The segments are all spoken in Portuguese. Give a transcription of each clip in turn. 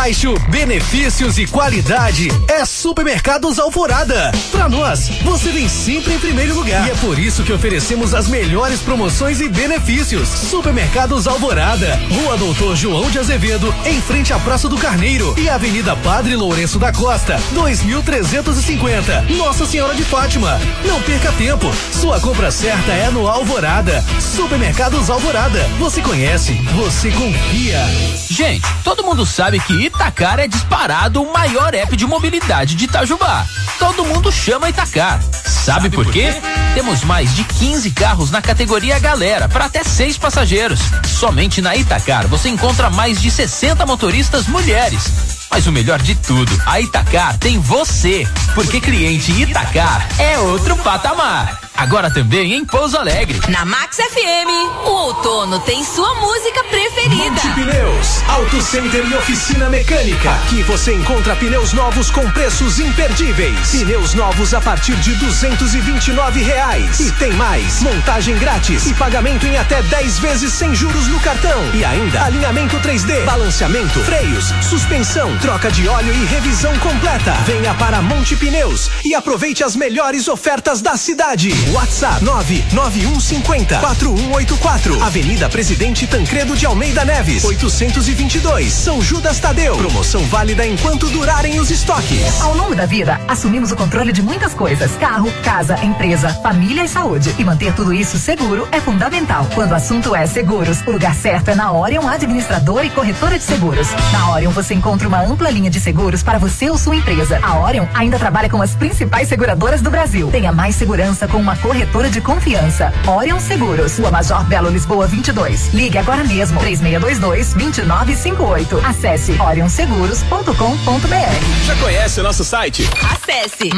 baixo, benefícios e qualidade é Supermercados Alvorada. Pra nós, você vem sempre em primeiro lugar. E é por isso que oferecemos as melhores promoções e benefícios. Supermercados Alvorada, Rua Doutor João de Azevedo, em frente à Praça do Carneiro e Avenida Padre Lourenço da Costa, 2350, Nossa Senhora de Fátima. Não perca tempo, sua compra certa é no Alvorada. Supermercados Alvorada, você conhece, você confia. Gente, todo mundo sabe que Itacar é disparado o maior app de mobilidade de Itajubá. Todo mundo chama Itacar. Sabe por quê? Temos mais de 15 carros na categoria Galera para até 6 passageiros. Somente na Itacar você encontra mais de 60 motoristas mulheres. Mas o melhor de tudo, a Itacar tem você, porque cliente Itacar é outro patamar. Agora também em Pouso Alegre. Na Max FM, o outono tem sua música preferida. Monte Pneus, Auto Center e oficina mecânica. Aqui você encontra pneus novos com preços imperdíveis. Pneus novos a partir de R$229. E tem mais, montagem grátis e pagamento em até 10 vezes sem juros no cartão. E ainda, alinhamento 3D, balanceamento, freios, suspensão, troca de óleo e revisão completa. Venha para Monte Pneus e aproveite as melhores ofertas da cidade. WhatsApp 99150-4184. Avenida Presidente Tancredo de Almeida Neves, 822, São Judas Tadeu. Promoção válida enquanto durarem os estoques. Ao longo da vida, assumimos o controle de muitas coisas: carro, casa, empresa, família e saúde. E manter tudo isso seguro é fundamental. Quando o assunto é seguros, o lugar certo é na Orion Administradora e Corretora de Seguros. Na Orion você encontra uma ampla linha de seguros para você ou sua empresa. A Orion ainda trabalha com as principais seguradoras do Brasil. Tenha mais segurança com uma corretora de confiança. Orion Seguros, Rua Major Belo Lisboa 22. Ligue agora mesmo, 3622-2958. Acesse orionseguros.com.br. Já conhece o nosso site? Acesse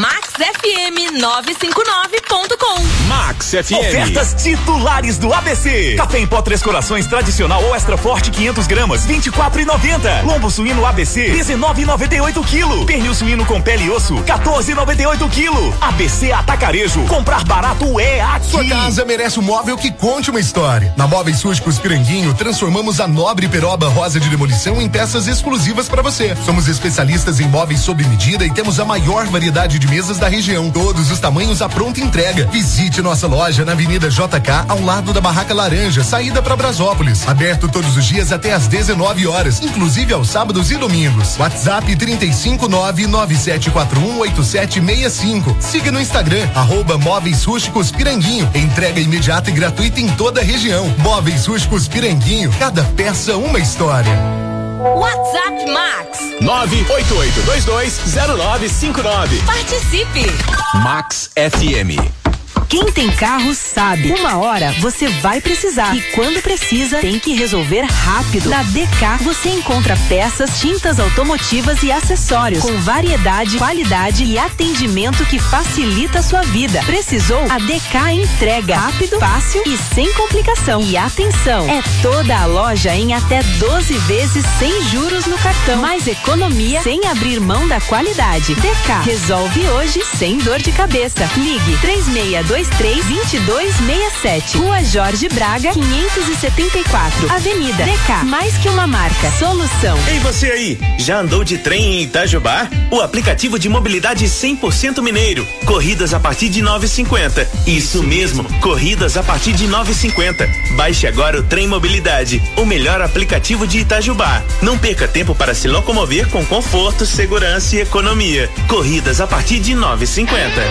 maxfm959.com. Max FM. Ofertas titulares do ABC. Café em pó 3 Corações tradicional ou extra forte 500 gramas, R$24,90. Lombo suíno ABC, R$19,98 quilo. Pernil suíno com pele e osso, R$14,98 quilo. ABC Atacarejo. Comprar barato é aqui. Sua casa merece um móvel que conte uma história. Na Móveis Rústicos Piranguinho, transformamos a nobre peroba rosa de demolição em peças exclusivas para você. Somos especialistas em móveis sob medida e temos a maior variedade de mesas da região. Todos os tamanhos à pronta entrega. Visite nossa loja na Avenida JK, ao lado da Barraca Laranja, saída para Brasópolis. Aberto todos os dias até às 19 horas, inclusive aos sábados e domingos. WhatsApp 35997418765. Siga no Instagram, @Móveis Rústicos Piranguinho. Entrega imediata e gratuita em toda a região. Móveis Rústicos Piranguinho. Cada peça uma história. WhatsApp Max 988220959. Participe. Max FM. Quem tem carro sabe, uma hora você vai precisar e quando precisa tem que resolver rápido. Na DK você encontra peças, tintas automotivas e acessórios com variedade, qualidade e atendimento que facilita a sua vida. Precisou? A DK entrega rápido, fácil e sem complicação. E atenção, é toda a loja em até 12 vezes sem juros no cartão. Mais economia sem abrir mão da qualidade. DK resolve hoje sem dor de cabeça. Ligue 3623-2267. Rua Jorge Braga, 574. Avenida DK. Mais que uma marca. Solução. Ei, você aí, já andou de trem em Itajubá? O aplicativo de mobilidade 100% mineiro. Corridas a partir de 9,50. Isso mesmo, corridas a partir de 9,50. Baixe agora o Trem Mobilidade, o melhor aplicativo de Itajubá. Não perca tempo para se locomover com conforto, segurança e economia. Corridas a partir de 9,50.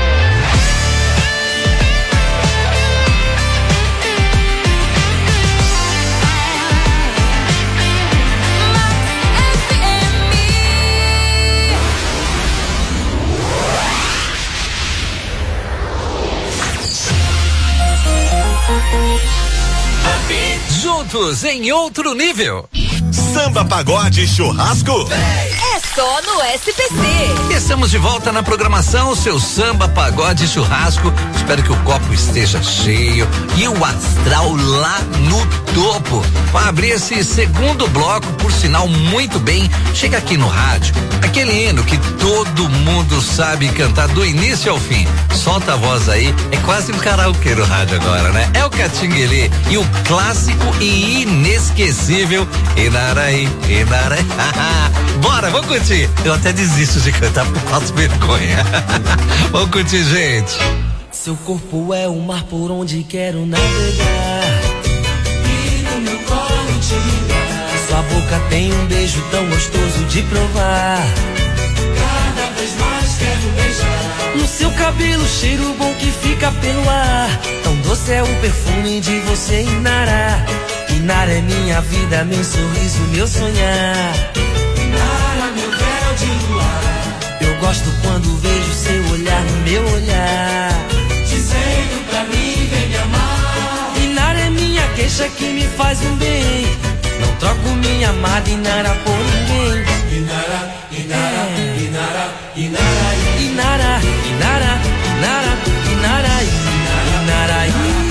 Juntos em outro nível. Samba, pagode, churrasco. É só no SPC. Estamos de volta na programação, o seu samba, pagode e churrasco. Espero que o copo esteja cheio e o astral lá no topo. Para abrir esse segundo bloco, por sinal muito bem, chega aqui no rádio, aquele hino que todo mundo sabe cantar do início ao fim. Solta a voz aí, é quase um karaokê no rádio agora, né? É o Catinguelê e o clássico e inesquecível Inaraí, Inaraí. Bora, vamos curtir. Eu até desisto de cantar por falta de vergonha. Vamos curtir, gente. Seu corpo é o mar por onde quero navegar. E no meu colo te ligar. Sua boca tem um beijo tão gostoso de provar. Cada vez mais quero beijar. No seu cabelo, cheiro bom que fica pelo ar. Tão doce é o perfume de você, Inara. Inara é minha vida, meu sorriso, meu sonhar. Inara, meu véu de luar. Eu gosto quando vejo seu olhar no meu olhar. Dizendo pra mim, vem me amar. Inara é minha queixa que me faz um bem. Não troco minha amada Inara por ninguém. Inara, Inara, Inara, Inara, Inara, Inara, Inara, Inara, Inara,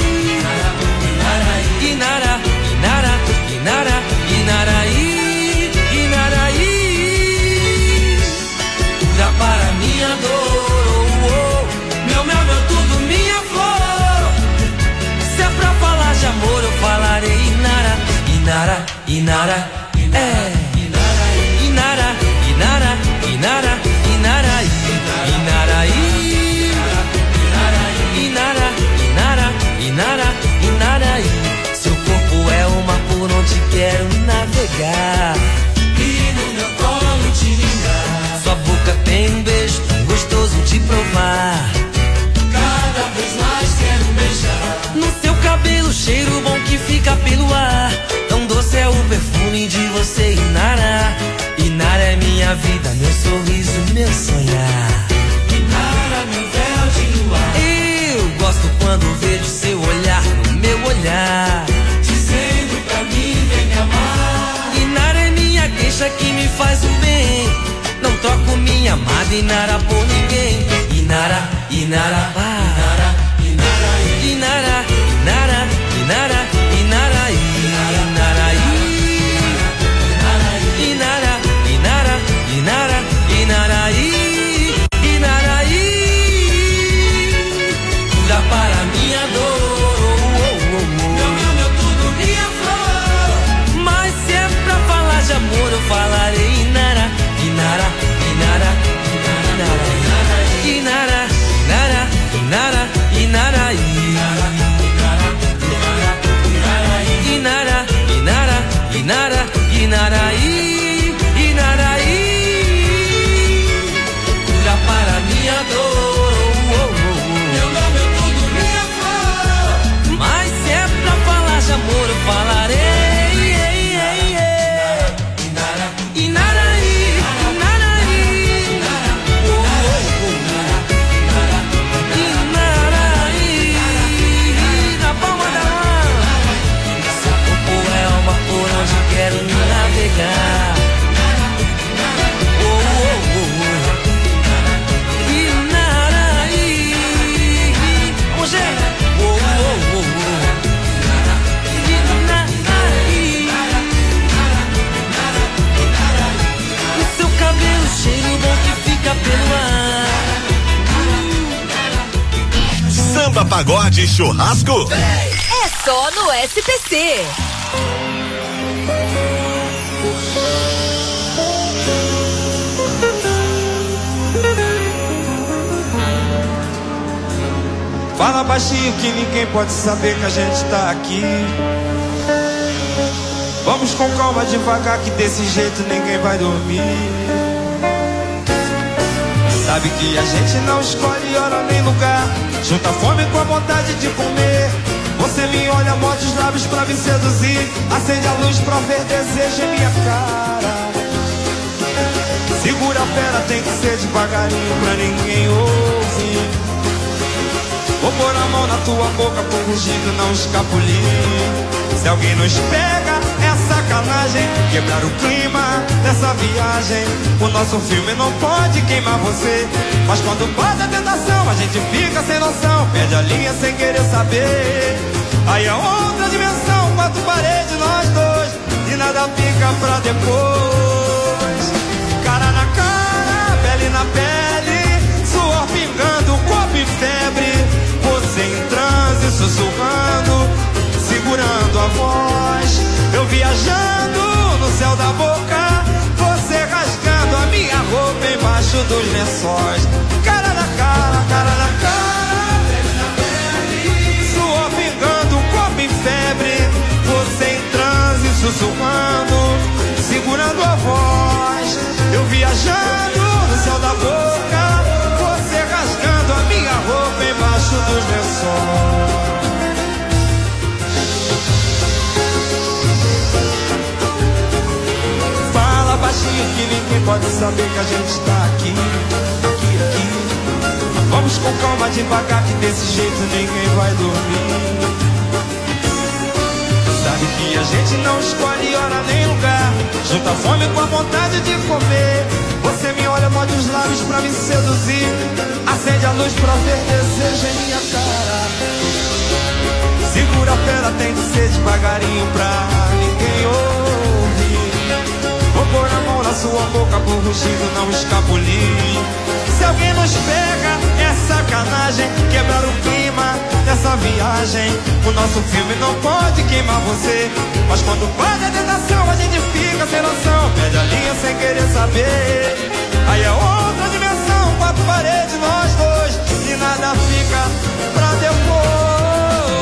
Inara, Inara, Inara, Inaraí, Inaraí. Cura para minha dor, meu mel, meu tudo, minha flor. Se é pra falar de amor, eu falarei Inara, Inara, Inara, é. Inara, Inara, Inara, Inaraí, Inaraí, Inara, Inara, Inara, Inaraí. Seu corpo é o mar por onde quero navegar. E no meu colo te ligar. Sua boca tem um beijo tão gostoso de provar. Cada vez mais quero beijar. No seu cabelo, cheiro bom que fica pelo ar. Tão doce é o perfume de você, Inara. Inara é minha vida, meu sorriso, meu sonhar. Inara, meu véu de luar. Eu gosto quando vejo seu olhar no meu olhar. Dizendo pra mim, vem me amar. Inara é minha queixa que me faz o bem. Não troco minha amada Inara por ninguém. Inara, Inara, Inara, Inara, Inara, Inara, Inara, Inara, Inara, Inara, Inara, Inaraí, Inaraí. Cura para minha dor, meu tudo, minha flor. Mas se é pra falar de amor, eu falarei Inara, Inara, Inara, Inara, Inara, Inara, Inara, Inaraí, Inara, Inara, Inara, Inaraí, Inaraí. Cura para minha dor, meu tudo, minha flor. Mas se é pra falar de amor, eu falarei Inara, Inaraí, Inaraí, Inaraí, na palma da mão. Seu corpo é uma por onde quero navegar. Inaraí, vamos ver. Inaraí. O seu cabelo, cheiro bom que fica pelo ar. Samba, pagode e churrasco. É só no SPC. Fala baixinho que ninguém pode saber que a gente tá aqui. Vamos com calma, devagar, que desse jeito ninguém vai dormir. Sabe que a gente não escolhe hora nem lugar. Junta a fome com a vontade de comer. Você me olha, morde os lábios pra me seduzir. Acende a luz pra ver desejo em minha cara. Segura a fera, tem que ser devagarinho pra ninguém ouvir. Vou pôr a mão na tua boca com rugido, não escapulir. Se alguém nos pega, é sacanagem. Quebrar o clima dessa viagem. O nosso filme não pode queimar você. Mas quando bate a tentação, a gente fica sem noção. Perde a linha sem querer saber. Aí é outra dimensão, quatro paredes, nós dois. E nada fica pra depois. Cara na cara, pele na pele. Suor pingando, corpo em febre. Você em transe, sussurrando, segurando a voz. Eu viajando no céu da boca, você rasgando dos lençóis. Cara na cara, cara na cara, suor pingando, corpo em febre, você em transe sussurrando, segurando a voz, eu viajando no céu da boca, você rasgando a minha roupa embaixo dos lençóis. Fala baixinho que ninguém pode saber que a gente tá aqui, aqui. Vamos com calma devagar que desse jeito ninguém vai dormir. Sabe que a gente não escolhe hora nem lugar, junta a fome com a vontade de comer. Você me olha, morde os lábios pra me seduzir, acende a luz pra ver desejo em minha cara. Segura a pena, tem que ser devagarinho pra ninguém ouvir. Vou pôr a mão na sua boca por rugido não escapulir. Se alguém nos pega, é sacanagem, quebrar o clima dessa viagem. O nosso filme não pode queimar você, mas quando vai a tentação a gente fica sem noção, perde a linha sem querer saber. Aí é outra dimensão, quatro paredes, nós dois, e nada fica pra depois.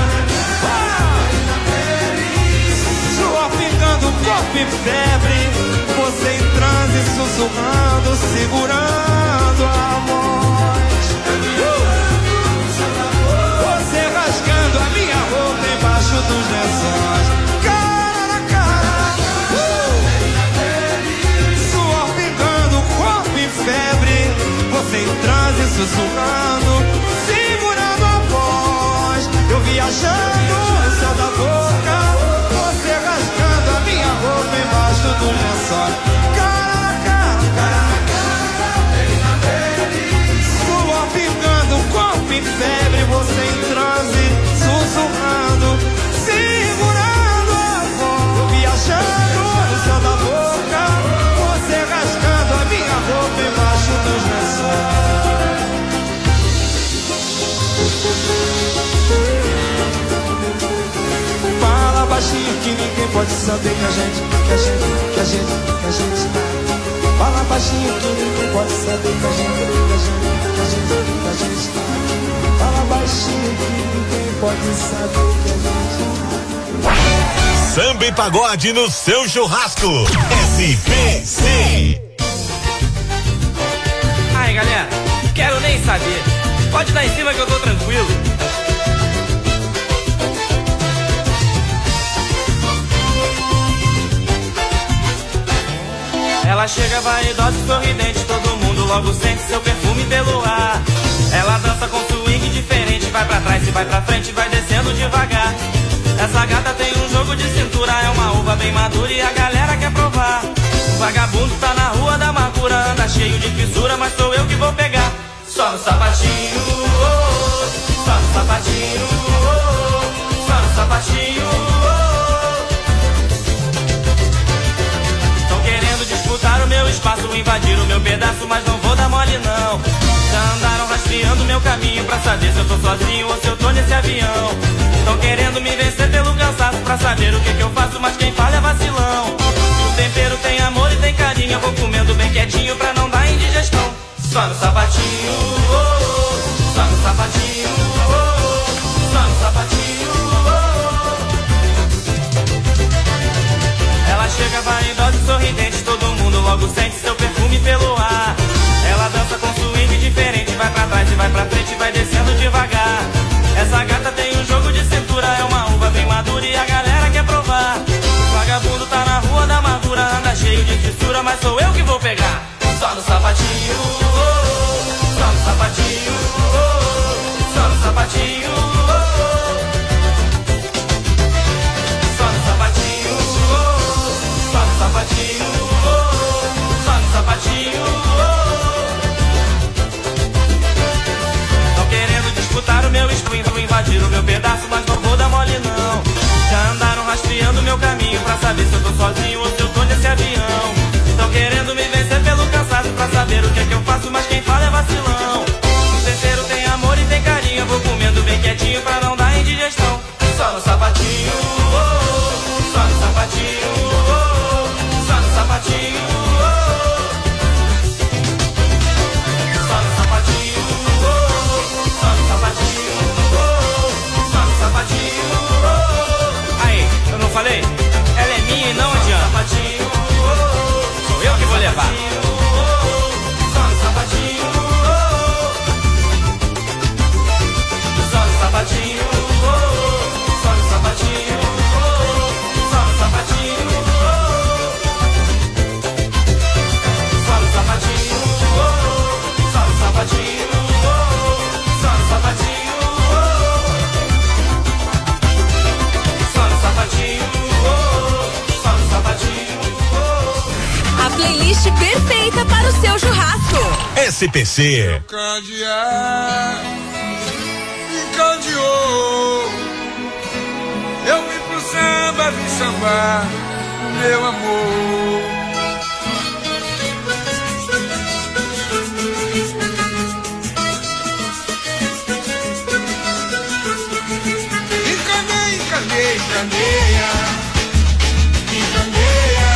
Suor pingando, corpo em febre, você em transe sussurrando, segurando a voz. Você rasgando a minha roupa embaixo dos lençóis. Cara na cara, suor pingando, corpo em febre, você em transe sussurrando, segurando a voz. Eu viajando no céu da boca, você rasgando a minha roupa embaixo dos lençóis. Cara na cara, suor pingando, corpo em febre, você em transe, sussurrando, segurando a voz. Eu viajando no céu da boca, você rasgando a minha roupa embaixo dos lençóis. Fala baixinho que ninguém pode saber que a gente tá. Fala baixinho que ninguém pode saber que a gente tá. Fala baixinho que ninguém pode saber que a gente tá. Samba e pagode no seu churrasco. SPC. Ai, galera, quero nem saber. Pode dar em cima que eu tô tranquilo. Ela chega vaidosa e sorridente, todo mundo logo sente seu perfume pelo ar. Ela dança com swing diferente, vai pra trás e vai pra frente, vai descendo devagar. Essa gata tem um jogo de cintura, é uma uva bem madura e a galera quer provar. O vagabundo tá na rua da amargura, anda cheio de fissura, mas sou eu que vou pegar. Só no sapatinho, oh, só no sapatinho, oh, só no sapatinho, oh. Disputar o meu espaço, invadir o meu pedaço, mas não vou dar mole não. Já andaram rastreando meu caminho pra saber se eu tô sozinho ou se eu tô nesse avião. Tão querendo me vencer pelo cansaço pra saber o que eu faço, mas quem fala é vacilão. O tempero tem amor e tem carinho, eu vou comendo bem quietinho pra não dar indigestão. Só no sapatinho, oh, oh, só no sapatinho, oh, oh, só no sapatinho, oh, oh. Ela chega vaidosa e sorridente, todo mundo logo sente seu perfume pelo ar. Ela dança com swing diferente, vai pra trás e vai pra frente, vai descendo devagar. Essa gata tem um jogo de cintura, é uma uva bem madura e a galera quer provar. O vagabundo tá na rua da amargura, anda cheio de fissura, mas sou eu que vou pegar. Só no sapatinho, oh, oh, só no sapatinho, oh, oh, só no sapatinho, oh, oh. Só no sapatinho, oh, oh, só no sapatinho, oh, oh, só no sapatinho, oh, oh. Tão querendo disputar o meu espinho, invadir o meu pedaço, mas não vou dar mole não. Já andaram rastreando meu caminho pra saber se eu tô sozinho ou se eu tô nesse avião. Tão querendo me vencer pelo cansaço pra saber o que é que eu faço, mas quem fala é vacilão. O terceiro tem amor e tem carinho, eu vou comendo bem quietinho pra não dar indigestão. Só no sapatinho, oh, oh, só no sapatinho, oh, oh, só no sapatinho, oh, oh. CPC. Candear, encandeou. Eu vim pro samba, vim sambar, meu amor. Encandeia, encandeia, encandeia,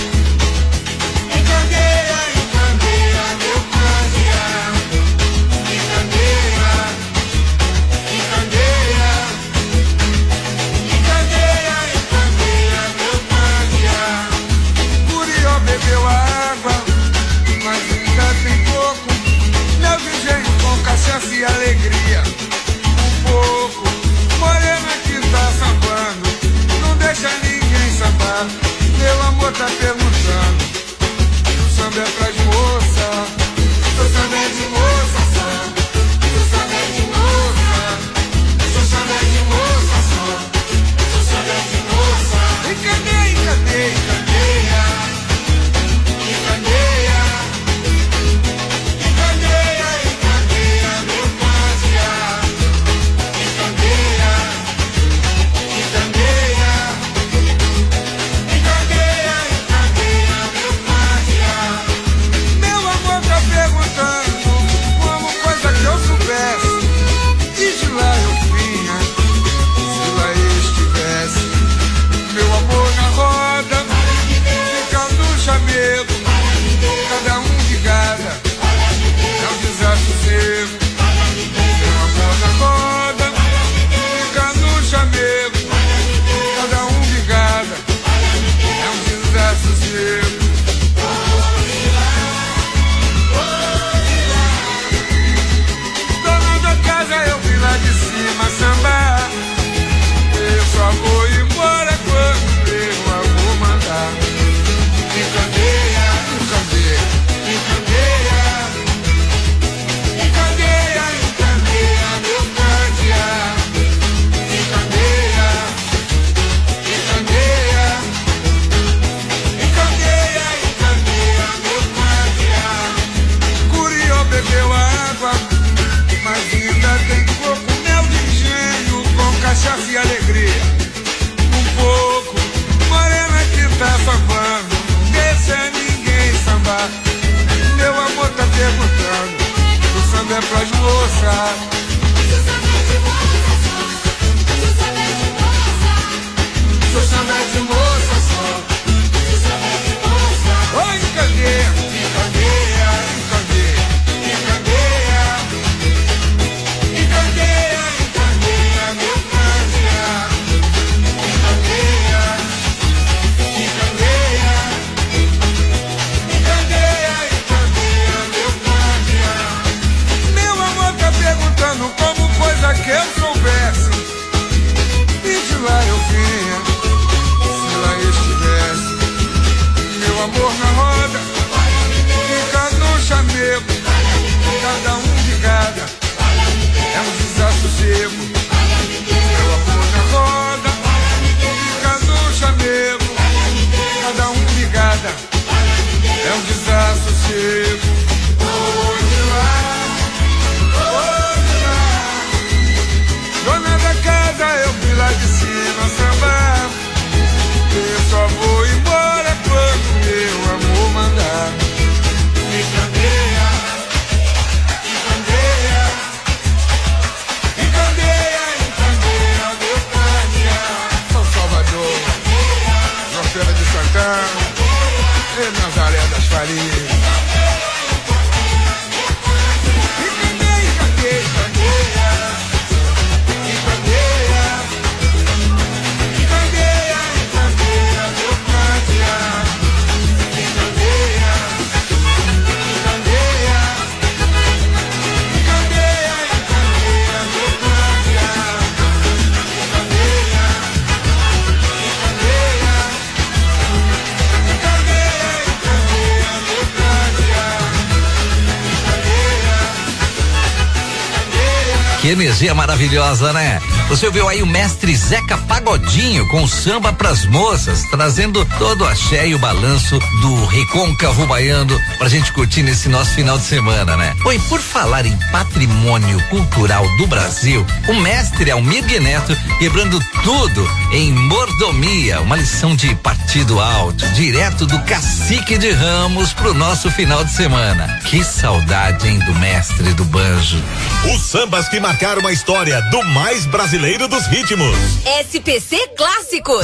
encandeia, encandeia, meu candeeiro. Encandeia, encandeia, encandeia, encandeia, meu candeeiro. Curió bebeu água, mas ainda tem pouco. Meu engenho com cachaça e alegria, um pouco. Morena que tá sambando, não deixa ninguém sambar. Meu amor tá perguntando, o samba é pras moças, o samba é de moça só, o samba é de moça, o samba é de moça só, o samba é de moça. Encandeia, encandeia, encandeia, encandeia, encandeia, encandeia, meu candeeiro. Que energia maravilhosa, né? Você ouviu aí o mestre Zeca Pagodinho com samba pras moças, trazendo todo o axé e o balanço do recôncavo baiano pra gente curtir nesse nosso final de semana, né? Oi, por falar em patrimônio cultural do Brasil, o mestre Almir Neto quebrando tudo em mordomia, uma lição de partido alto, direto do Cacique de Ramos pro nosso final de semana. Que saudade, hein, do mestre do banjo. Os sambas que marcaram a história do mais brasileiro dos ritmos. SPC Clássicos.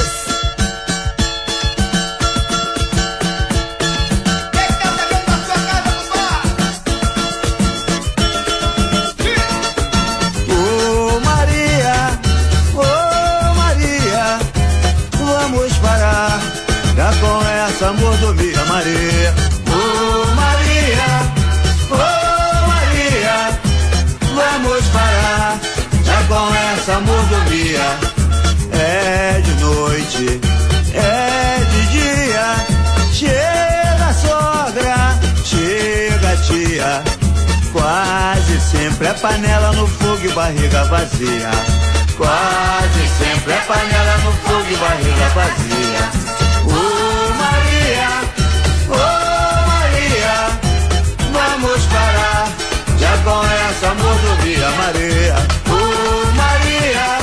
Ô Maria, vamos parar já com essa mordomia, Maria. Ô Maria, vamos parar já com essa mordomia. É de noite, é de dia. Chega sogra, chega tia. Quase sempre é panela no fogo e barriga vazia. Quase sempre é panela no fogo e barriga vazia. Ô Maria, vamos parar já com essa mordomia, Maria. Ô Maria,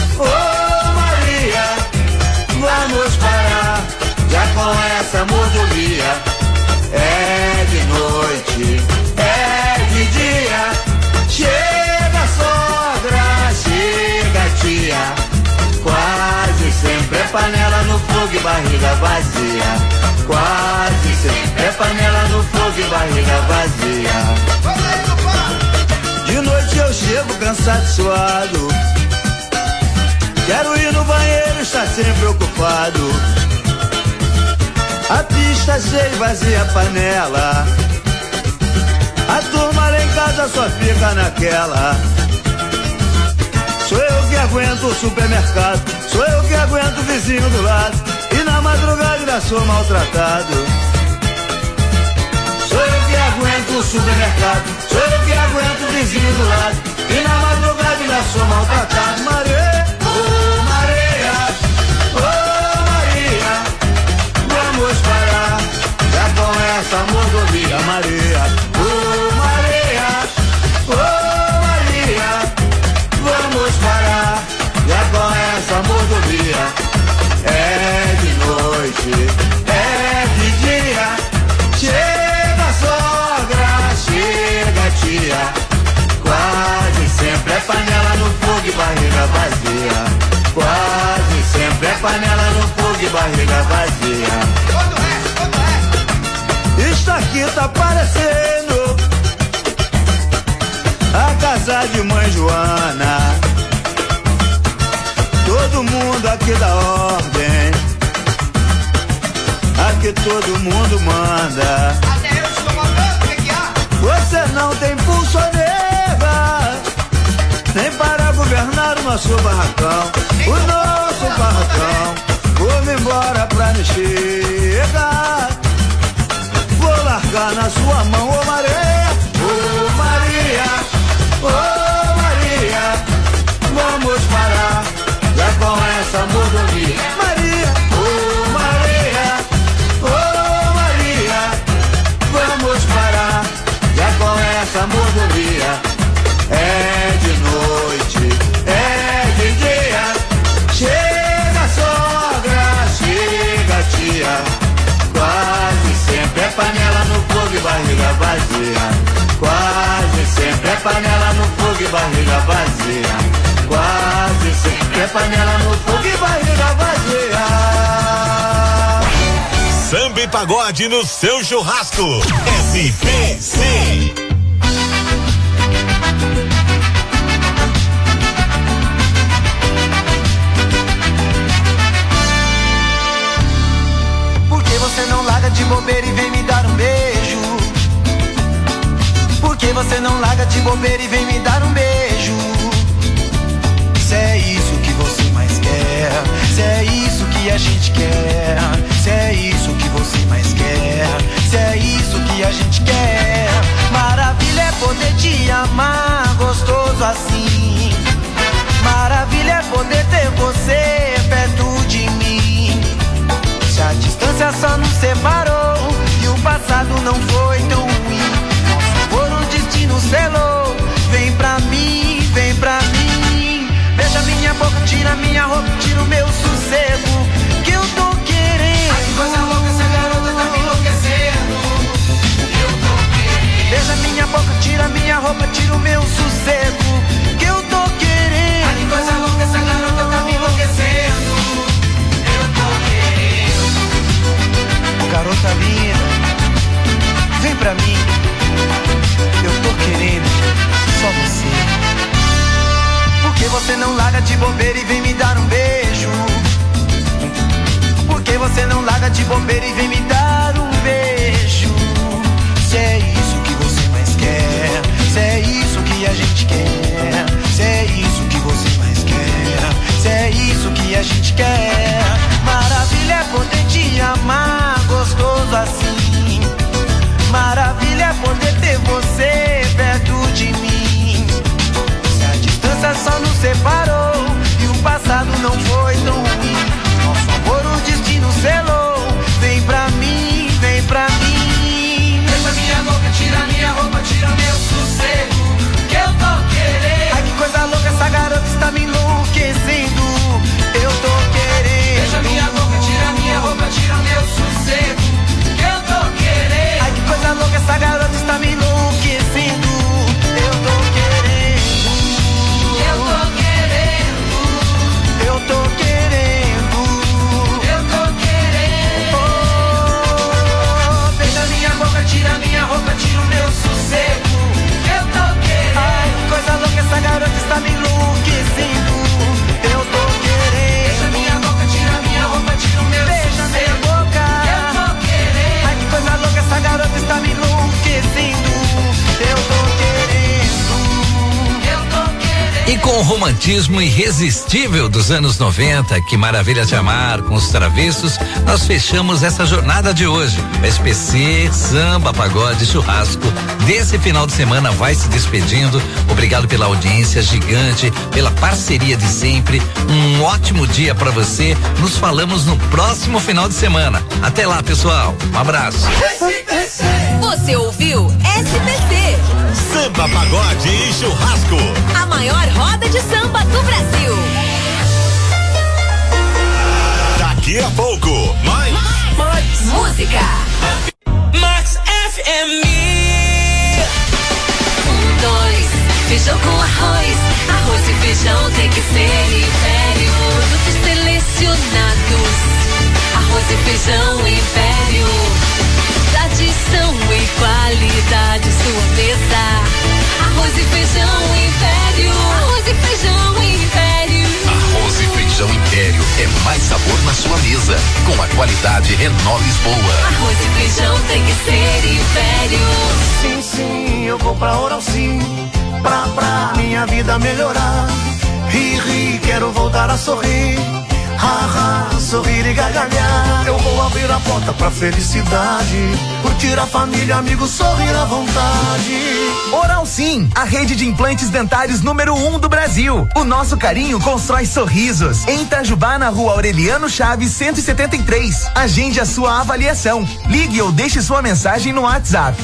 vamos parar já com essa mordomia. É de noite, é de dia. Chega sogra, chega tia. Quase sempre é panela no fogo e barriga vazia. Quase sempre é panela no fogo e barriga vazia. De noite eu chego cansado e suado. Quero ir no banheiro, está sempre ocupado. A pista cheia e vazia a panela. A turma lá em casa só fica naquela. Sou eu que aguento o supermercado, sou eu que aguento o vizinho do lado. E na madrugada ainda sou maltratado. Sou eu que aguento o supermercado, sou eu que aguento o vizinho do lado. E na madrugada ainda sou maltratado. Maria, vamos parar já com essa mordomia, Maria. Vamos parar já com essa mordomia. É de noite, é de dia. Chega sogra, chega tia. Quase sempre é panela no fogo e barriga vazia. Quase sempre é panela no fogo e barriga vazia. Isto aqui tá parecendo a casa de mãe Joana. Todo mundo aqui dá ordem, aqui todo mundo manda. Até eu estou mandando, o que há? Você não tem pulso, nega, nem para governar o nosso barracão. O nosso barracão. Vou-me embora pra me chegar. Vou largar na sua mão, ô Maria. Ô Maria, vamos parar já com essa mordomia. Maria, vamos parar já com essa mordomia. É de noite, é de dia. Chega sogra, chega tia. Quase sempre é panela no fogo e barriga vazia. Quase sempre é panela no fogo e barriga vazia. Quase sempre é panela no fogo e barriga vazia. Samba e pagode no seu churrasco. SPC. Por que você não larga de bobeira e vem me dar um beijo? Por que você não larga de bobeira e vem me dar um beijo? Se é isso que você mais quer, se é isso que a gente quer, se é isso que você mais quer, se é isso que a gente quer. Maravilha é poder te amar, gostoso assim Maravilha é poder ter você perto de mim. Se a distância só nos separou e o passado não foi tão ruim, nosso amor o destino selou. Vem pra mim, vem pra mim. Beija minha boca, tira minha roupa, tira o meu sossego, que eu tô querendo. Ai, que coisa louca, essa garota tá me enlouquecendo. Eu tô querendo. Beija minha boca, tira minha roupa, tira o meu sossego, que eu tô querendo. Ai, que coisa louca, essa garota tá me enlouquecendo. Eu tô querendo. Garota linda, vem pra mim. Eu tô querendo só você. Por que você não larga de bobeira e vem me dar um beijo? Por que você não larga de bobeira e vem me dar um beijo? Se é isso que você mais quer, se é isso que a gente quer, se é isso que você mais quer, se é isso que a gente quer. Maravilha é poder te amar gostoso assim. Maravilha é poder ter você perto de mim. Se a distância só nos separou e o passado não foi tão ruim, nosso amor o destino selou. Vem pra mim, vem pra mim. Beija minha boca, tira minha roupa, tira meu sossego, que eu tô querendo. Ai, que coisa louca, essa garota está me enlouquecendo. Eu tô querendo. Beija minha boca, tira minha roupa, tira meu sossego, que eu tô querendo. Ai, que coisa louca, essa garota está me enlouquecendo. Eu tô querendo. Eu tô querendo. Eu tô querendo. Eu tô querendo. Oh, beija minha boca, tira minha roupa, tira o meu sossego, eu tô querendo. Ai, que coisa louca, essa garota está me enlouquecendo. Eu tô querendo. Beija minha boca, tira minha roupa, tira o meu sossego. Beija minha boca, eu tô querendo. Ai, que coisa louca, essa garota está me enlouquecendo. Eu tô querendo. Eu tô querendo. E com o romantismo irresistível dos anos 90, que maravilha te amar, com os Travessos, nós fechamos essa jornada de hoje. O SPC, samba, pagode, churrasco desse final de semana vai se despedindo. Obrigado pela audiência gigante, pela parceria de sempre. Um ótimo dia pra você. Nos falamos no próximo final de semana. Até lá, pessoal. Um abraço. Você ouviu SPC. Samba, pagode e churrasco. A maior roda de samba do Brasil. Daqui a pouco, mais música. Max FM. 1, 2, feijão com arroz. Arroz e feijão tem que ser Império. Produtos selecionados. Arroz e feijão Império. Tradição e qualidade, sua mesa. Arroz e feijão Império. Arroz e feijão Império. Arroz e feijão Império é mais sabor na sua mesa, com a qualidade Renault Lisboa. Arroz e feijão tem que ser Império. Sim, sim, eu vou pra Oral Sim, pra minha vida melhorar. Ri, quero voltar a sorrir. Sorrir e gargalhar. Eu vou abrir a porta pra felicidade, curtir a família, amigos, sorrir à vontade. Oral Sim, a rede de implantes dentários número 1 do Brasil. O nosso carinho constrói sorrisos. Em Itajubá, na rua Aureliano Chaves, 173. Agende a sua avaliação. Ligue ou deixe sua mensagem no WhatsApp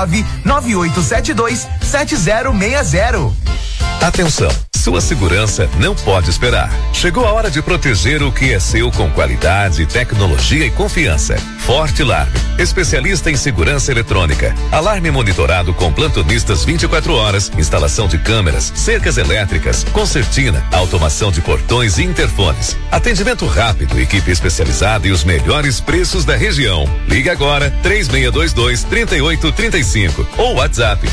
998727060. Atenção, sua segurança não pode esperar. Chegou a hora de proteger o que é seu com qualidade, tecnologia e confiança. Forte Alarme, especialista em segurança eletrônica. Alarme monitorado com plantonistas 24 horas, instalação de câmeras, cercas elétricas, concertina, automação de portões e interfones. Atendimento rápido, equipe especializada e os melhores preços da região. Ligue agora 3622-3835 ou WhatsApp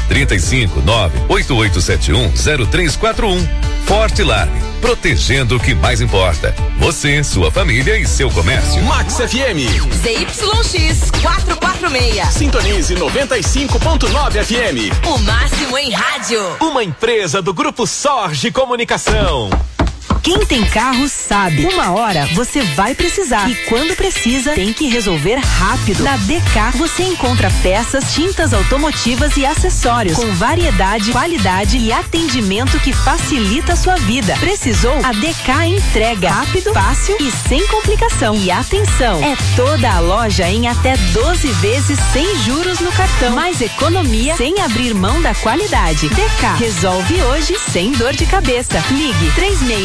359-8871-0341. Forte Alarme, protegendo o que mais importa. Você, sua família e seu comércio. Max FM. ZYX 446. Sintonize 95.9 FM. O máximo em rádio. Uma empresa do Grupo Sorge Comunicação. Quem tem carro sabe. Uma hora você vai precisar. E quando precisa, tem que resolver rápido. Na DK você encontra peças, tintas automotivas e acessórios com variedade, qualidade e atendimento que facilita a sua vida. Precisou? A DK entrega rápido, fácil e sem complicação. E atenção, é toda a loja em até 12 vezes sem juros no cartão. Mais economia sem abrir mão da qualidade. DK resolve hoje sem dor de cabeça. Ligue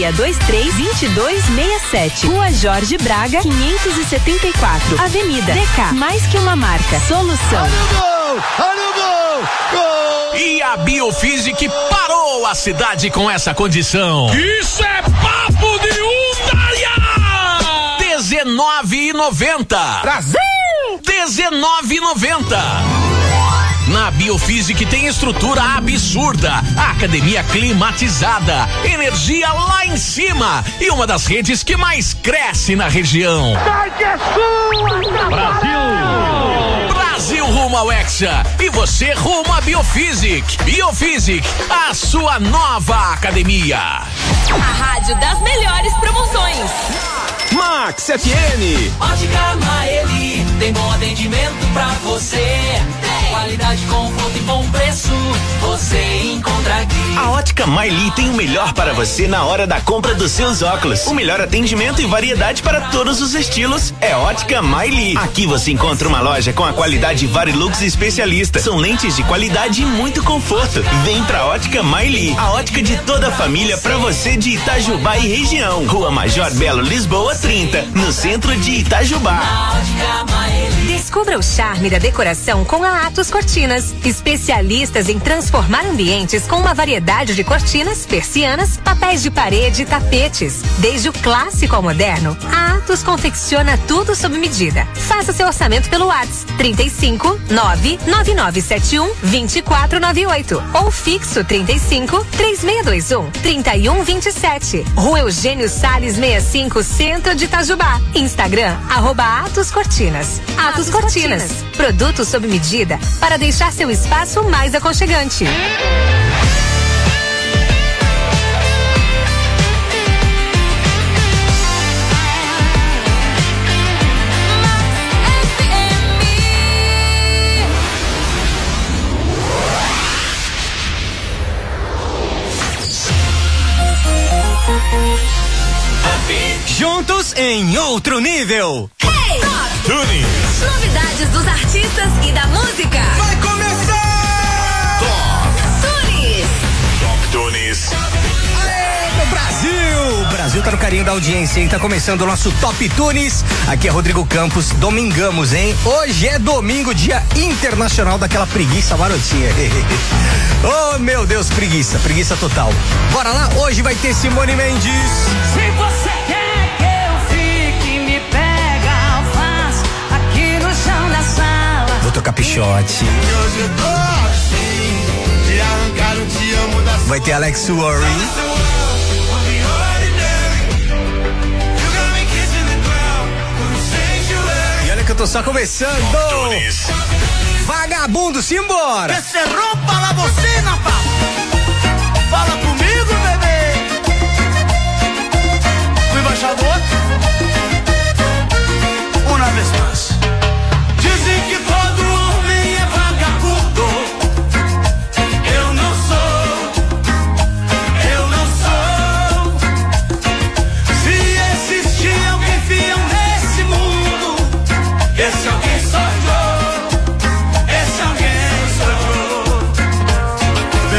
3623-2267. Rua Jorge Braga, 574. Avenida DK. Mais que uma marca. Solução. Olha o gol! Gol! E a Biofísic parou a cidade com essa condição. Isso é papo de R$19,90. Brasil! R$19,90. Na Biofísic tem estrutura absurda, academia climatizada, energia lá em cima e uma das redes que mais cresce na região. Brasil! Brasil rumo ao Hexa e você rumo à Biofísic. Biofísic, a sua nova academia. A rádio das melhores promoções. Max FM. Ótica Maeli, tem bom atendimento pra você. Qualidade, conforto e bom preço, você encontra aqui. A Ótica Maeli tem o melhor para você na hora da compra dos seus óculos. O melhor atendimento e variedade para todos os estilos é Ótica Maeli. Aqui você encontra uma loja com a qualidade Varilux especialista. São lentes de qualidade e muito conforto. Vem pra Ótica Maeli, a ótica de toda a família pra você de Itajubá e região. Rua Major Belo, Lisboa 30, no centro de Itajubá. Descubra o charme da decoração com a Atos Cortinas, especialistas em transformar ambientes com uma variedade de cortinas, persianas, papéis de parede e tapetes. Desde o clássico ao moderno, a Atos confecciona tudo sob medida. Faça seu orçamento pelo WhatsApp 35 99971 2498 ou fixo 35 3621 3127. Rua Eugênio Salles 65, centro de Itajubá. Instagram @Atos Cortinas. Atos Cortinas, produtos sob medida para deixar seu espaço mais aconchegante. Juntos em outro nível. Hey! Tunis. Novidades dos artistas e da música. Vai começar! Top Tunis. Top Tunis. Aê, meu Brasil! O Brasil tá no carinho da audiência, hein? Tá começando o nosso Top Tunis. Aqui é Rodrigo Campos. Domingamos, hein? Hoje é domingo, dia internacional daquela preguiça marotinha. Oh, meu Deus, preguiça total. Bora lá, hoje vai ter Simone Mendes. Se você quer que eu fique, me pega, faz aqui no chão da sala. Vou tocar Pichote. Vai ter Alex Worry. E olha que eu tô só começando. Vagabundo, simbora! Que se rompa la bocina, pa. Fala comigo, bebê. O embaixador. Uma vez mais. Dizem que todo homem é vagabundo. Eu não sou. Se existir alguém fiel nesse mundo, esse alguém sou eu.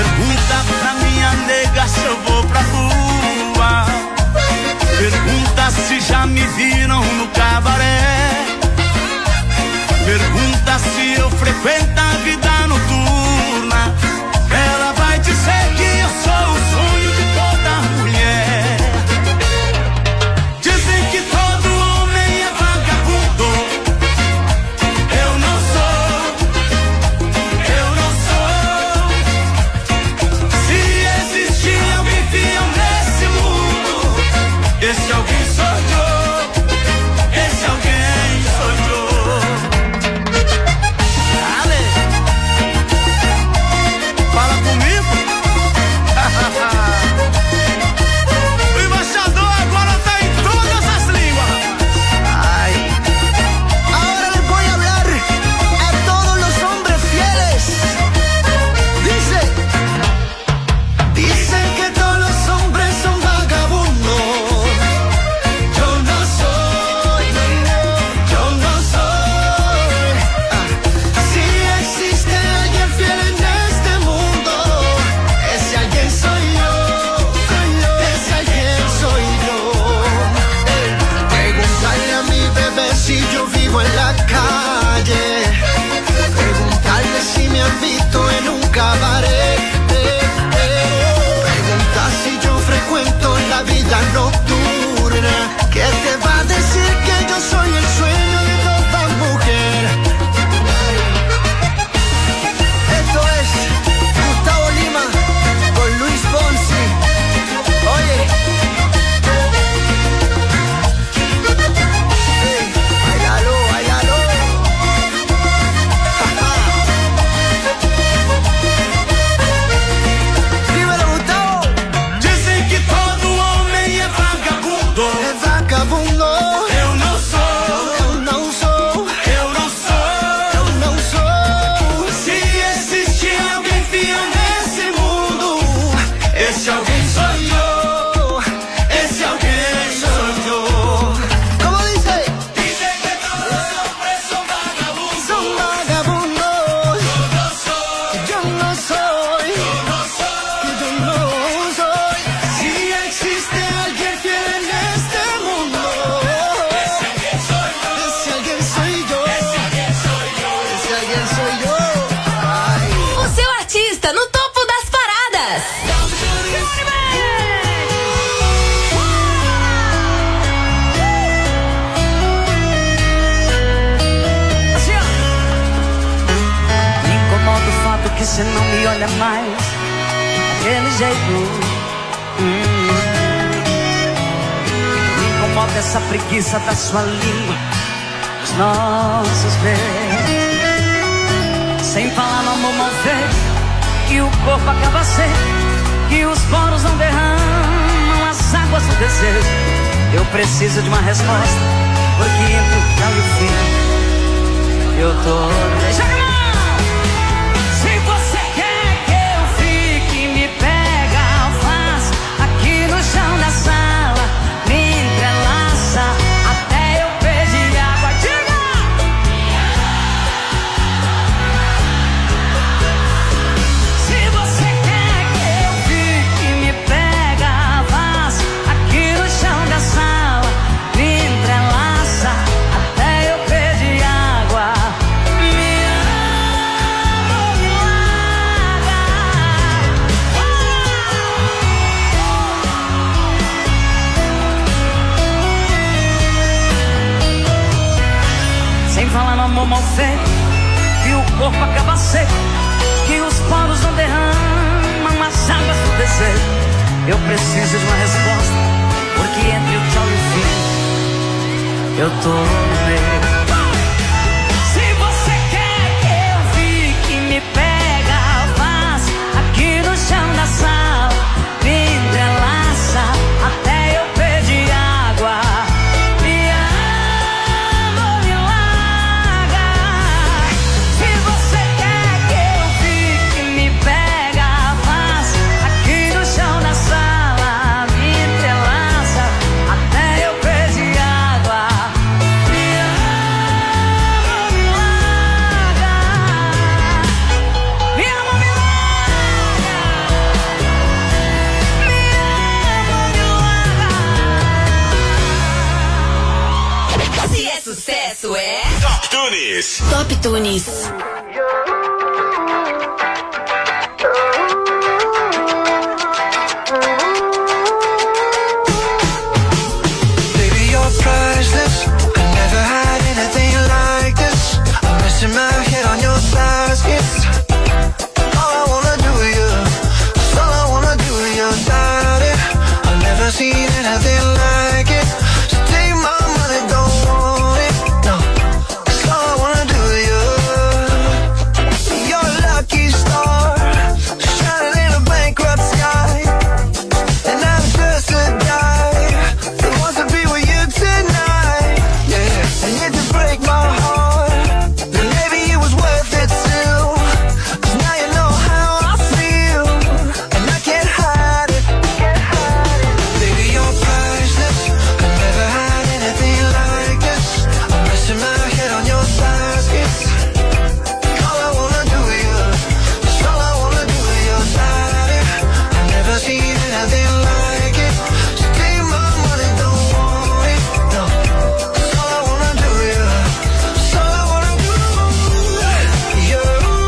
você não me olha mais daquele jeito. Me incomoda essa preguiça da sua língua, dos nossos beijos. Sem falar no amor mal feito, que o corpo acaba seco, que os poros não derramam as águas do desejo. Eu preciso de uma resposta, porque entre o tchau e o fim eu tô... Joga a mão! Se você quer que eu fique, me pega, faz aqui no chão da sala, me entrelaça até eu pedir água. Diga! Se você quer que eu fique, me pega, faz aqui no chão da sala, me entrelaça até eu pedir água. Me ama, me larga. Sem falar no amor mal feito, que o corpo acaba seco, que os poros não derramam as águas do desejo. Eu preciso de uma resposta, porque entre o tchau e o fim eu tô no meio. Se você quer que eu fique, me pega, faz aqui no chão da sala, me entrelaça até eu pedir água. Me ama, me larga. Se você quer que eu fique, me pega, faz aqui no chão da sala, me entrelaça até eu pedir água. Me ama, me larga. Me ama, me larga. Se é sucesso, é Top Tunes. Top Tunes. Baby, you're priceless. I never had anything like this. I'm resting my head on your thighs. It's all I wanna do with you. It's all I wanna do with you, darling. I've never seen anything like it. So take my money, don't want it. No, it's all I wanna do with you. You're a lucky star, shining in a bankrupt sky. And I'm just a guy who wants to be with you tonight. Yeah, and if you break my heart, then maybe it was worth it still. 'Cause now you know how I feel, and I can't hide it. Baby, you're priceless. I never had anything like this. I'm resting my head on your thighs. It's all I wanna do with you. It's all I wanna do with you, darling. I've never seen anything like it. So take my money, don't want it. No, it's all I wanna do with you. It's all I wanna do. You.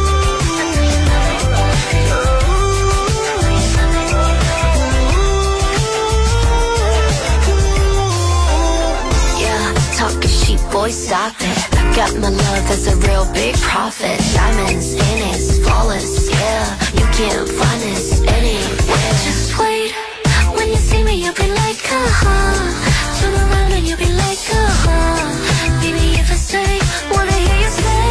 Yeah, talking cheap, boy, stop it. Got my love as a real big profit. Diamonds in it, flawless, yeah. You can't find this anywhere. Just wait, when you see me, you'll be like, turn around and you'll be like, baby, if I say, wanna hear you say.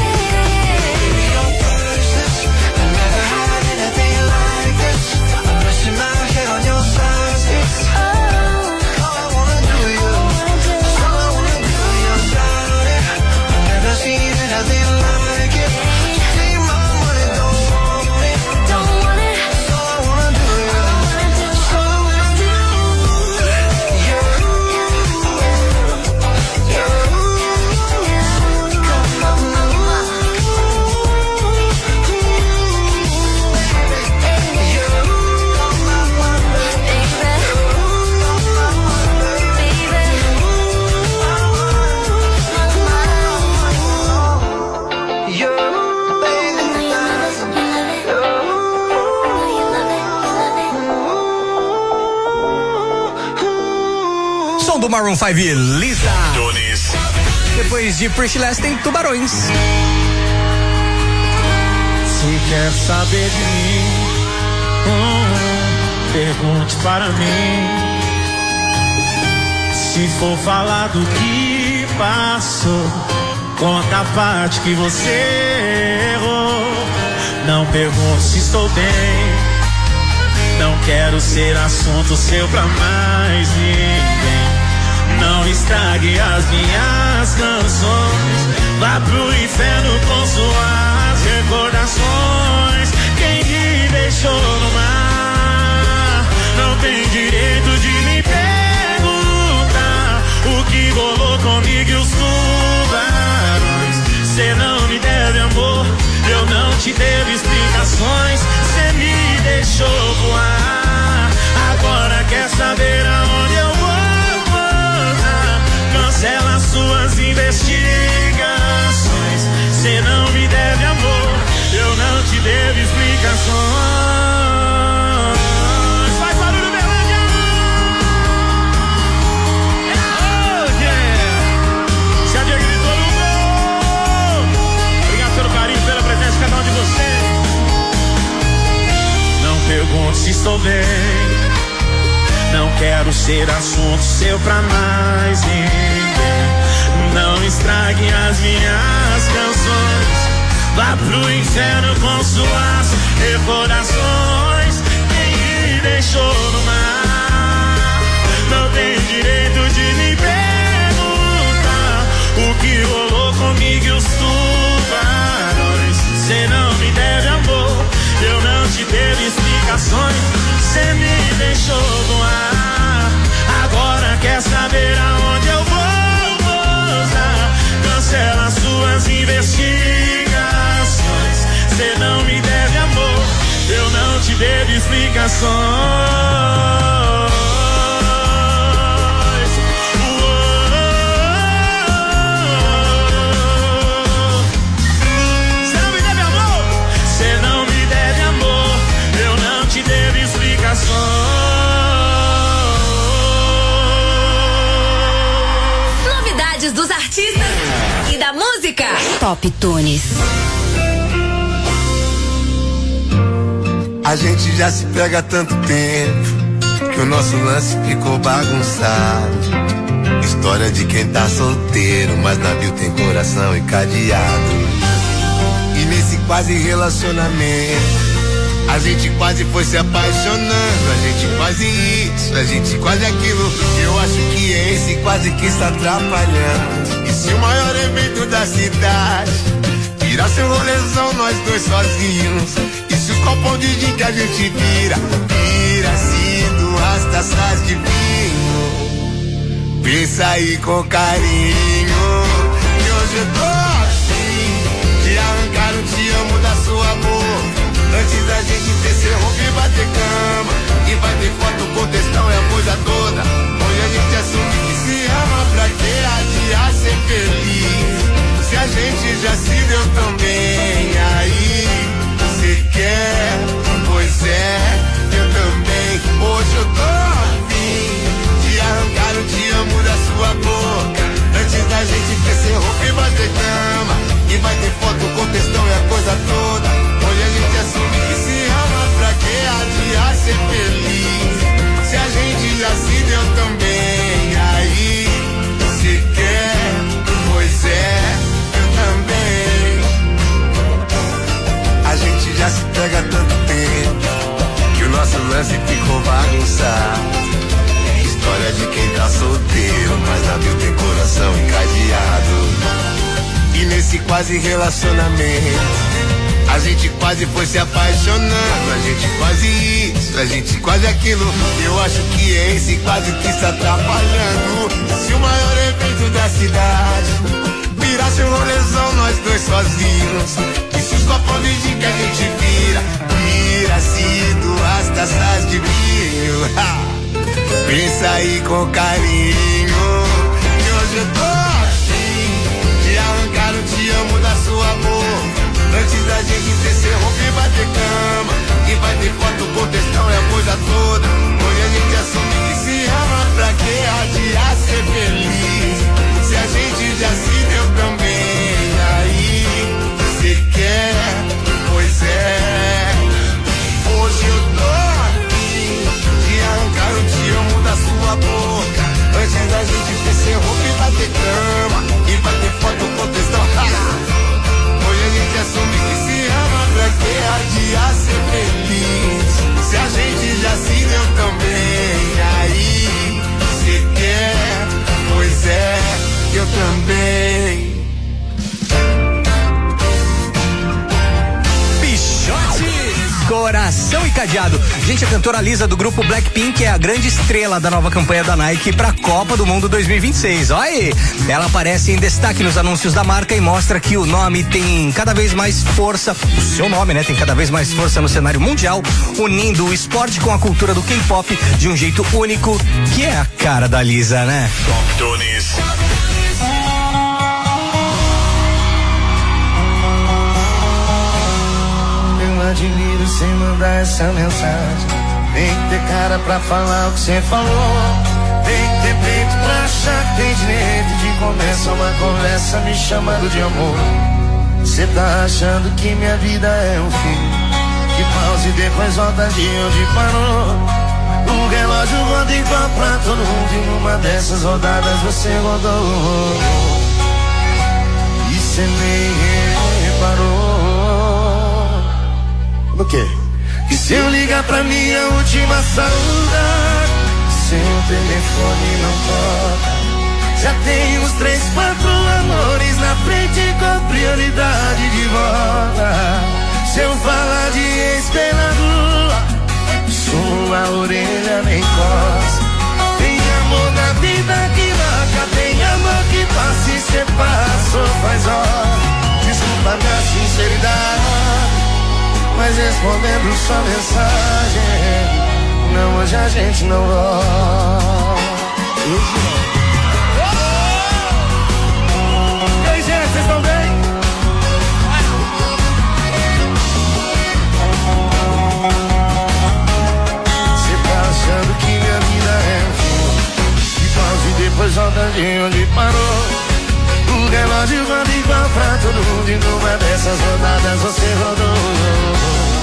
I never had anything like this. I'm resting my head on your thighs. It's all I wanna do with you. It's all I wanna do with you, darling. I've never seen anything like it. So take my money, don't want it. Don't want it. It's all I wanna do with you. It's all I wanna do. Som do Maroon 5, Lisa. Depois de Priscillas tem Tubarões. você quer saber de mim, pergunte para mim. Se for falar do que passou, conta a parte que você errou. Não pergunte se estou bem, não quero ser assunto seu pra mais ninguém. Não estrague as minhas canções, vá pro inferno com suas recordações. Quem me deixou no mar não tem direito de me perguntar o que rolou comigo e os tubarões. Cê não me deve amor, eu não te devo explicações. Cê me deixou voar, agora quer saber aonde eu vou. Cancela suas investigações. Cê não me deve amor, eu não te devo explicações. Faz barulho, Berlândia! Oh, yeah! Se a Dia gritou no gol. Obrigado pelo carinho, pela presença de cada um de vocês. Não pergunte se estou bem, não quero ser assunto seu pra mais ninguém. Não estrague as minhas canções, vá pro inferno com suas recordações. Quem me deixou no mar não tem direito de me perguntar o que rolou comigo e os tubarões. Cê não me deve amor, eu não te devo explicações. Cê me deixou voar, agora quer saber aonde eu vou pousar. Cancela suas investigações. Cê não me deve amor, eu não te devo explicações. Cê não me deve amor, cê não me deve amor, eu não te devo explicações. Novidades dos artistas e da música. Top Tunes. A gente já se pega há tanto tempo que o nosso lance ficou bagunçado. História de quem tá solteiro, mas navio tem coração e cadeado. E nesse quase relacionamento a gente quase foi se apaixonando, a gente quase isso, a gente quase aquilo. Eu acho que esse quase que está atrapalhando. E se o maior evento da cidade virasse um rolezão, nós dois sozinhos? E se o copão de gin que a gente vira-se 2 taças de vinho? Pensa aí com carinho, que hoje eu tô assim de arrancar o te amo da sua boca. Antes da gente descer roupa e bater cama, e vai ter foto com textão e a coisa toda. Hoje a gente assume que se ama, pra que adiar ser feliz? Se a gente já se deu tão bem, aí cê quer? Pois é, eu também. Hoje eu tô afim de arrancar o te amo da sua boca. Antes da gente descer roupa e bater cama, e vai ter foto com textão e a coisa toda. Hoje a gente assume que se ama, pra que adiar ser feliz? Se a gente já se deu tão bem, aí se quer? Pois é, eu também. A gente já se pega há tanto tempo que o nosso lance ficou bagunçado. História de quem tá solteiro, mas navio tem coração encadeado. E nesse quase relacionamento a gente quase foi se apaixonando, a gente quase isso, a gente quase aquilo. Eu acho que é esse quase que está atrapalhando. Se o maior evento da cidade virasse um rolezão, nós dois sozinhos. E se os copos de gin que a gente vira-se 2 taças de vinho? Pensa aí com carinho, que hoje eu tô assim de arrancar o te amo da sua boca. Antes da gente descer roupa e bater cama, e vai ter foto com textão e a coisa toda. Hoje a gente assume que se ama, pra que adiar ser feliz? Se a gente já se deu tão bem, aí se quer? Pois é, sediado. Gente, a cantora Lisa do grupo Blackpink é a grande estrela da nova campanha da Nike pra Copa do Mundo 2026. Olha aí, ela aparece em destaque nos anúncios da marca e mostra que o nome tem cada vez mais força, o seu nome, né, tem cada vez mais força no cenário mundial, unindo o esporte com a cultura do K-pop de um jeito único, que é a cara da Lisa, né? Top Tunis. Eu admiro sem mandar essa mensagem. Tem que ter cara pra falar o que você falou. Tem que ter peito pra achar que tem direito de começar uma conversa me chamando de amor. Cê tá achando que minha vida é um fim, que pausa e depois volta de onde parou. O relógio roda igual pra todo mundo e numa dessas rodadas você rodou. E cê nem reparou. O quê? Que se eu ligar pra minha última saudade, seu telefone não toca. Já tem uns 3, 4 amores na frente com prioridade de volta. Se eu falar de ex-pela sua orelha nem coça. Tem amor na vida que marca, tem amor que passa e cê passou faz hora. Desculpa minha sinceridade, mas respondendo sua mensagem, não, hoje a gente não volta. E aí, gente, vocês estão bem? Achando que minha vida é um fim, que pausa e depois volta de onde parou. O relógio roda igual pra todo mundo e numa dessas rodadas você rodou.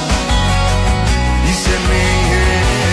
E cê nem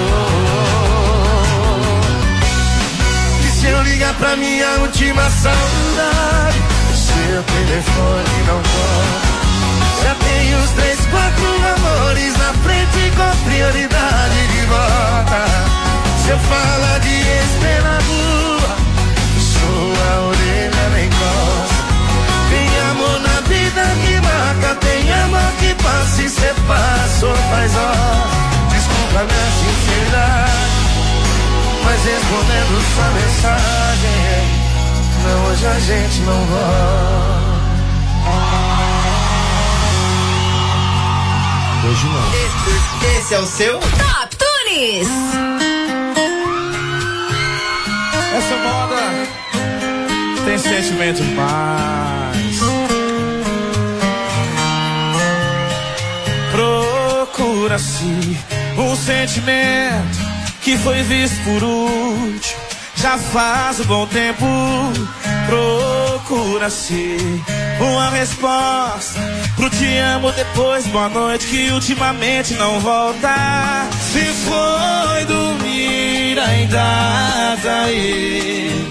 reparou. Que se eu ligar pra minha última saudade, seu telefone não toca. Já tem uns 3, 4 amores na frente com prioridade de volta. Se eu falar de ex-pela rua, sua orelha nem coça. Tem amor na vida que marca, tem amor que passa e cê passou faz hora. Desculpa minha sinceridade, mas respondendo sua mensagem, não, hoje a gente não volta. Hoje não. Esse é o seu Top Tunis. Essa moda tem sentimento demais. Procura-se um sentimento que foi visto por último, já faz um bom tempo. Procura-se uma resposta pro te amo depois boa noite que ultimamente não volta. Se foi dormir ainda tá aí,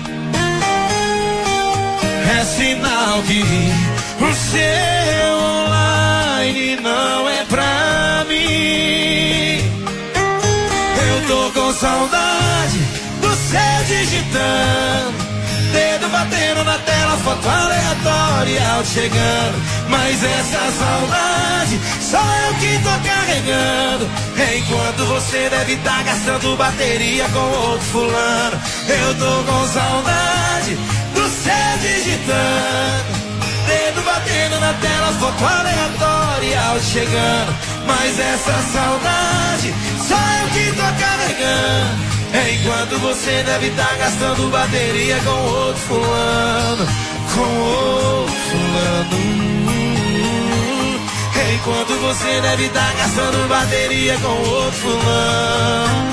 é sinal que o seu online não é pra mim. Eu tô com saudade do céu digitando, dedo batendo na tela, foto aleatória chegando. Mas essa saudade só eu que tô carregando, enquanto você deve estar gastando bateria com outro fulano. Eu tô com saudade do céu digitando, dedo batendo na tela, foto aleatória chegando. Mas essa saudade só eu que tô carregando, enquanto você deve estar gastando bateria com outro fulano. Com outro fulano. Enquanto você deve estar gastando bateria com outro fulano.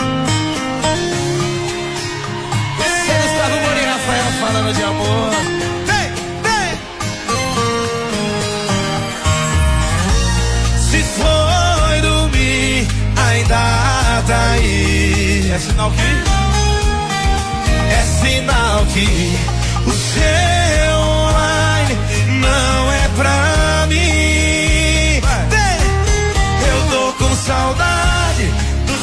Gustavo Moura e Rafael falando de amor. Vem, vem. Se foi dormir, ainda tá aí. É sinal que? É sinal que o seu online não é pra mim. Eu tô com saudade do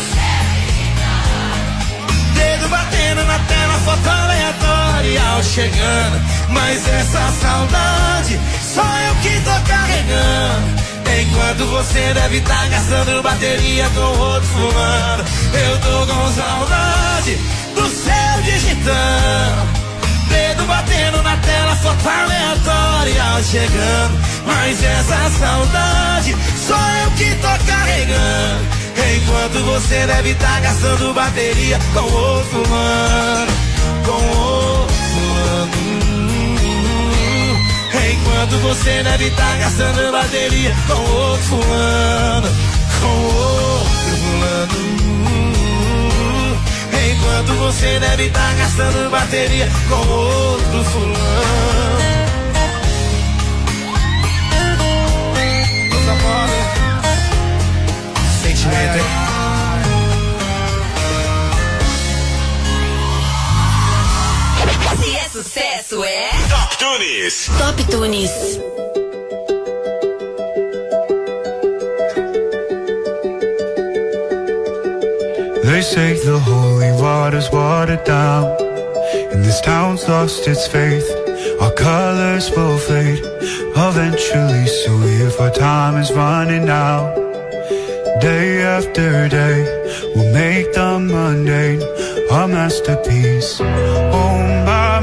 dedo batendo na tela, foto aleatória chegando. Mas essa saudade só eu que tô carregando, Enquanto você deve estar gastando bateria com outro fulano. Eu tô com saudade do seu digitão, dedo batendo na tela, foto aleatória chegando. Mas essa saudade sou eu que tô carregando. Enquanto você deve estar gastando bateria com outro fulano, com outro fulano. Enquanto você deve estar gastando bateria com outro fulano, com outro fulano. Enquanto você deve estar gastando bateria com outro fulano. Nossa moda, sentimento, hein? Se é sucesso, é Top Tunes. Top Tunes. They say the holy water's watered down, and this town's lost its faith. Our colors will fade eventually, so if our time is running out, day after day, we'll make the mundane a masterpiece. Oh my,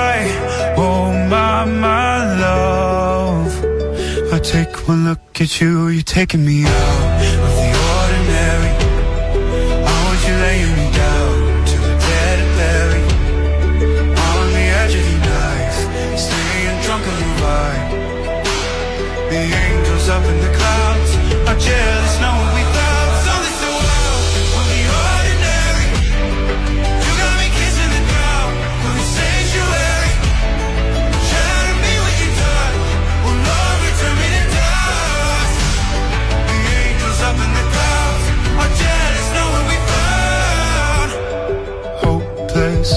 love. I take one look at you, you're taking me out of the ordinary. I want you laying me down to the dead and buried, on the edge of your knife, staying drunk on your vibe. The angels up in the clouds are jealous knowing we found something so wild of the ordinary. You got me kissing the ground of the sanctuary, trying to be what you done. Oh Lord, return me to dust. The angels up in the clouds are jealous knowing we found hopeless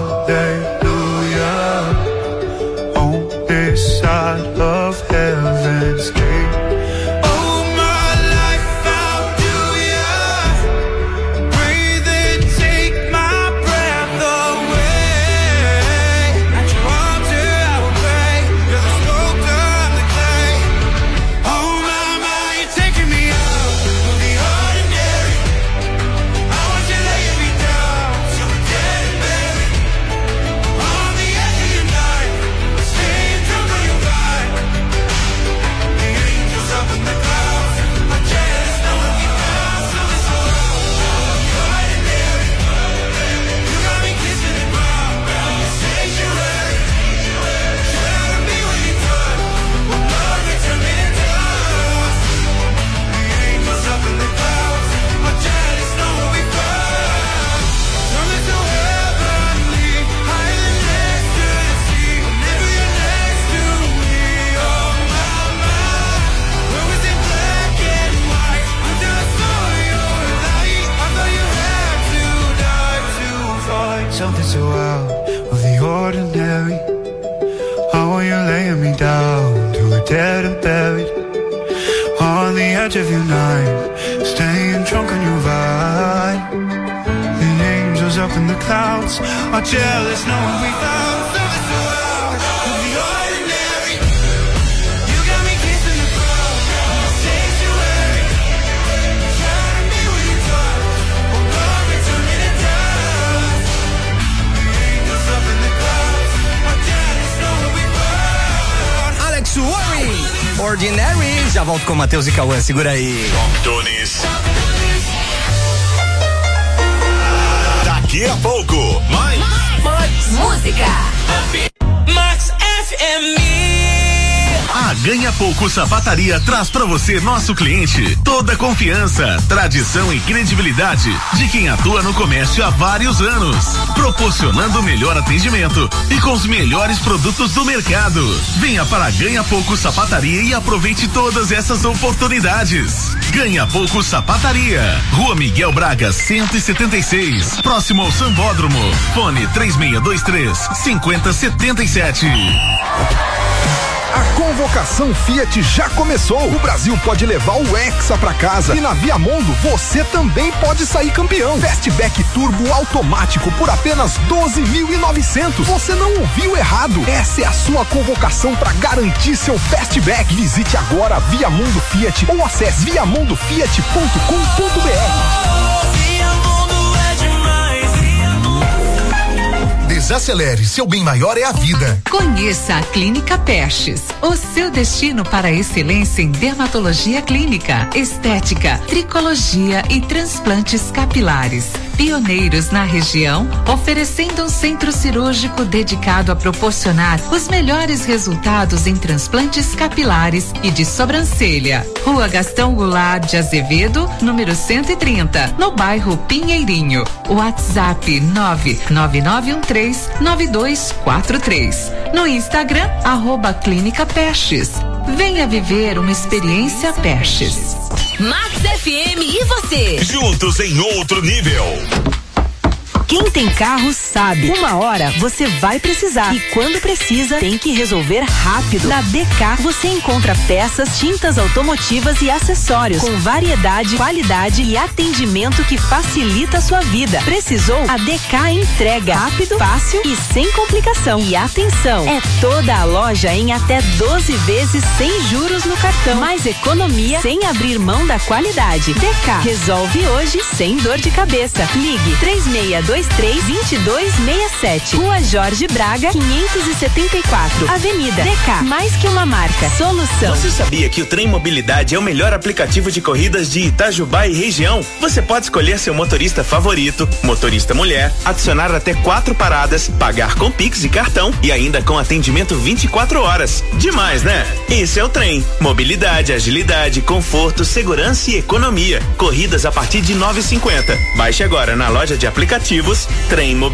hallelujah on this side of heaven's gate. Oh my life, how do ya breathe and take my breath away? At your arms here I will pray, you're the sculptor, I'm the clay. Oh my, you're taking me out of the ordinary. I want you laying me down till we're dead and buried, on the edge of your knife, staying drunk on your vibe. The angels up in the clouds are jealous knowing we found something so ordinary. You got me kissing the ground of the sanctuary, trying to be what you done. Oh Lord, return me to dust. The angels up in the clouds are jealous knowing we found something so heavenly, higher than ecstasy. Whenever you're next to me, oh my, where was it black and white until I saw your light? I thought you had to die to find something so out of the ordinary. I want you laying me down till we're dead and buried, on the edge of your knife, staying drunk on your vibe. The angels up in the clouds are jealous knowing we found something so out of the ordinary. You got me kissing the ground of the sanctuary, trying to be what you done. Oh Lord, return me to dust. The angels up in the clouds are jealous knowing we found. Alex Warren, Ordinary. Já volto com Matheus e Cauã, segura aí. Tunes. Daqui a pouco, mais música. Max FM. A Ganha Pouco Sapataria traz pra você, nosso cliente, toda a confiança, tradição e credibilidade de quem atua no comércio há vários anos, proporcionando o melhor atendimento e com os melhores produtos do mercado. Venha para a Ganha Pouco Sapataria e aproveite todas essas oportunidades. Ganha Pouco Sapataria, Rua Miguel Braga 176, próximo ao Sambódromo. Fone 3623-5077. Convocação Fiat já começou. O Brasil pode levar o Hexa pra casa. E na Viamundo você também pode sair campeão. Fastback Turbo automático por apenas 12.900. Você não ouviu errado. Essa é a sua convocação para garantir seu Fastback. Visite agora a Viamundo Fiat ou acesse viamundofiat.com.br. Desacelere, seu bem maior é a vida. Conheça a Clínica Pestes, o seu destino para a excelência em dermatologia clínica, estética, tricologia e transplantes capilares. Pioneiros na região, oferecendo um centro cirúrgico dedicado a proporcionar os melhores resultados em transplantes capilares e de sobrancelha. Rua Gastão Goulart de Azevedo, número 130, no bairro Pinheirinho. WhatsApp 999139243. No Instagram, @Clínica Pestes. Venha viver uma experiência Pestes. Max FM e você? Juntos em outro nível. Quem tem carro sabe. Uma hora você vai precisar. E quando precisa, tem que resolver rápido. Na DK você encontra peças, tintas automotivas e acessórios com variedade, qualidade e atendimento que facilita a sua vida. Precisou? A DK entrega rápido, fácil e sem complicação. E atenção, é toda a loja em até 12 vezes sem juros no cartão. Mais economia sem abrir mão da qualidade. DK resolve hoje sem dor de cabeça. Ligue 3623-2267. Rua Jorge Braga, 574. Avenida DK. Mais que uma marca. Solução. Você sabia que o Trem Mobilidade é o melhor aplicativo de corridas de Itajubá e região? Você pode escolher seu motorista favorito, motorista mulher, adicionar até 4 paradas, pagar com Pix e cartão e ainda com atendimento 24 horas. Demais, né? Esse é o Trem. Mobilidade, agilidade, conforto, segurança e economia. Corridas a partir de 9,50. Baixe agora na loja de aplicativos Trem Mobilidade.